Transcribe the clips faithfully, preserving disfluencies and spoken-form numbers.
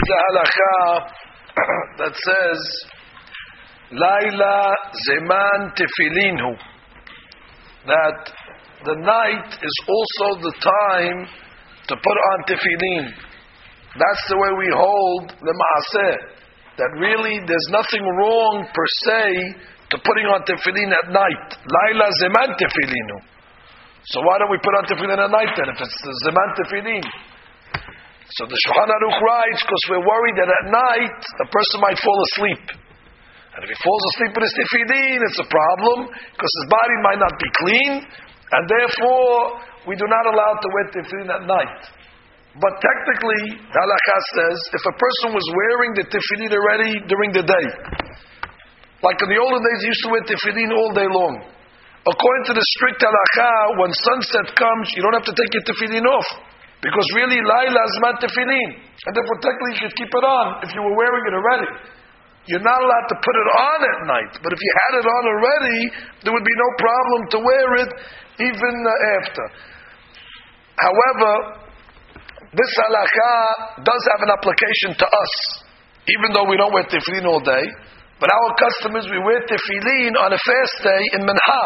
is a halacha that says, Laila zeman tefilinu, that the night is also the time to put on tefillin. That's the way we hold the ma'aseh, that really there's nothing wrong per se to putting on tefillin at night. Laila zeman tefillinu. So why don't we put on tefillin at night then, if it's the zeman tefillin? So the Shulchan Aruch writes, because we're worried that at night a person might fall asleep. And if he falls asleep with his tefillin, it's a problem, because his body might not be clean, and therefore we do not allow to wear tefillin at night. But technically, the halakha says, if a person was wearing the tefillin already during the day, like in the olden days, he used to wear tefillin all day long. According to the strict halakha, when sunset comes, you don't have to take your tefillin off. Because really, Laila is not tefillin. And therefore, technically, you should keep it on if you were wearing it already. You're not allowed to put it on at night. But if you had it on already, there would be no problem to wear it even uh, after. However, this halakha does have an application to us, even though we don't wear tefillin all day. But our custom is we wear tefillin on a fast day in Minha.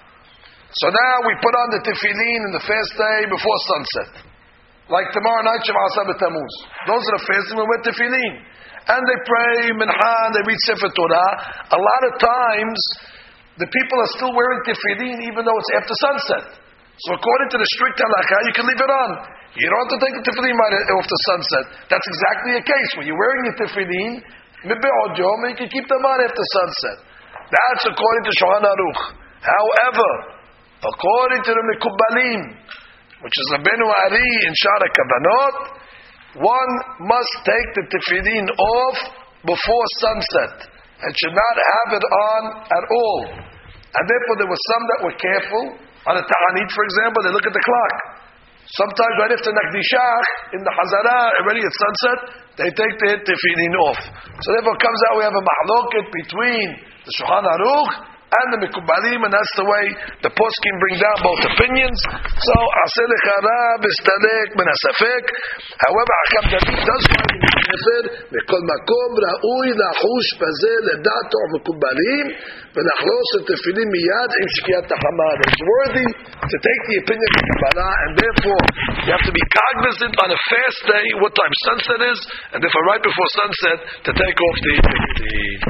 So now we put on the tefillin in the fast day before sunset. Like tomorrow night, Shema Asar B'Tammuz. Those are the fasting we wear tefillin. And they pray Minha, they read Sefer Torah. A lot of times, the people are still wearing tefillin even though it's after sunset. So according to the strict halakha, you can leave it on. You don't have to take the tefillin right after sunset. That's exactly the case. When you're wearing your tefillin, mibe'od yom, you can keep them on after sunset. That's according to Shulchan Aruch. However, according to the Mekubbalim, which is Rabbeinu Ari in Shara Kavanot, one must take the tefillin off before sunset and should not have it on at all. And therefore there were some that were careful. On a ta'anit, for example, they look at the clock. Sometimes right after Nakdishach, in the Hazara, already at sunset, they take the tefillin off. So therefore comes out we have a mahloket between the Shulchan Aruch and the Mekubbalim, and that's the way the poskim bring down both opinions. So, Aseh lechara b'stadek min hasafek. However, Hakam David does write in the Sefer, Mekol makom ra'ui lachush bazeh ledato Mekubbalim v'nachlos tefillin miyad im shkiyat ha'hamad. It's worthy to take the opinion of the Kabbalah, and therefore you have to be cognizant on a fast day what time sunset is, and therefore right before sunset to take off the the